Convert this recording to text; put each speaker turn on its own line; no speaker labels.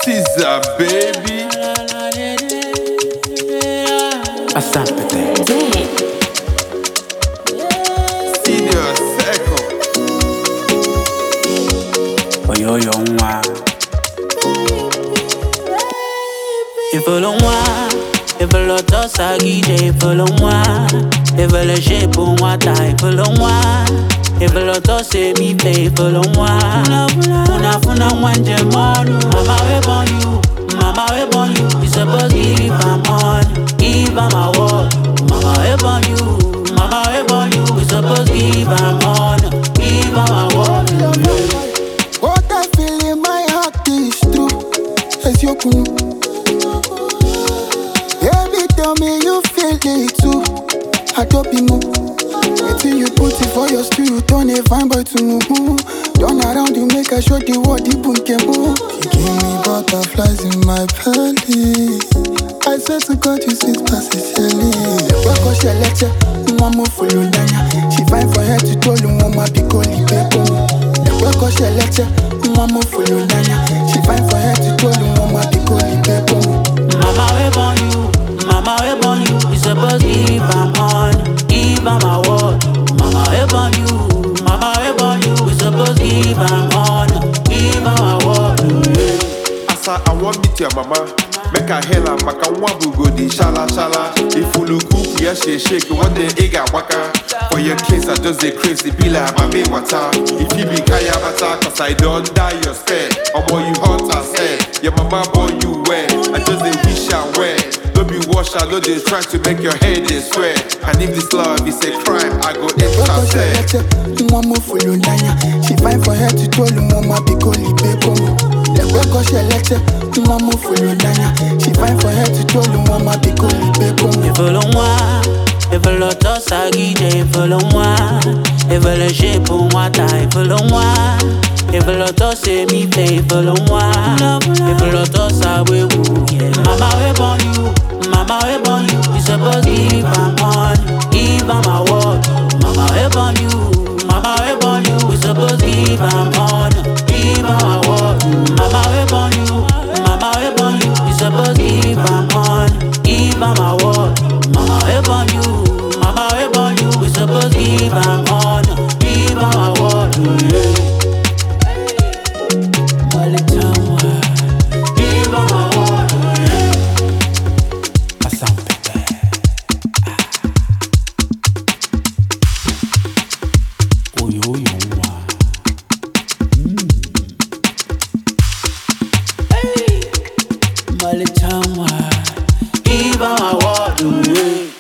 Caesar, baby.
Asante.
Senior Circle.
Oyoyo nwa. Ifolo nwa. Ifolo tosa gije ifolo nwa. Ifolo shepu nwata ifolo nwa. Ifolo tose mi fe ifolo nwa. Funa wanje monu. Mama we born you. Mama we born you. You suppose give am money. Give am a word. Mama we born you. Mama we born you. You suppose give am money. Give am a word.
What I feel in my heart is true. It's your cool. Baby, tell me you feel it too. I don't be move. Until you put it for your stew, you turn a fine boy to move. Turn around, you make a show the world the boom can move. You give me butterflies in my belly. I swear to God, you sweet past silly. Work on she lecture, one more full of She fine for her to tell you one my big holy people. Work on she lecture, one more full of She fine for her to tell you one my big holy people.
Mama we born you, mama we born you. You suppose give am money, give am a word. Mama we born you, mama we born you. You suppose give am money, give am a word.
Asa, I want meet your mama. Make a hella, maka wabu go di shala shala. If you look cool, yeah, shake. One day, ega waka. For your kids, I just dey crazy, be like baby water. If you be kaya bata, cause I don't die your stare. Or boy, you hot as hell. Your mama boy, you wear. I just dey wish I wear. Don't be wash, I know they try to make your head they swear. And if this love is a crime, I go intercept.
One more full of She fine for her to tell you one my big holy people. Work on she lecture, one more full of She fine for her to tell you one my big holy people.
Ifolo nwa, ifolo tosa gije ifolo nwa. Ifolo shepu nwata ifolo nwa. Ifolo tose mi fe ifolo nwa. Ifolo tosa wewu. Mama we born you, mama we born you. You suppose give am money, give am a word. Mama we born you, mama we born you. You suppose give am money, give am a word. Mama we born you, mama we born you. You suppose give am money, give am a word. Mama we born you, mama we born you. You suppose give am money, give am a word. Give am a word. Asante. Oyoyo nwa. Malitamwa. Give am a word.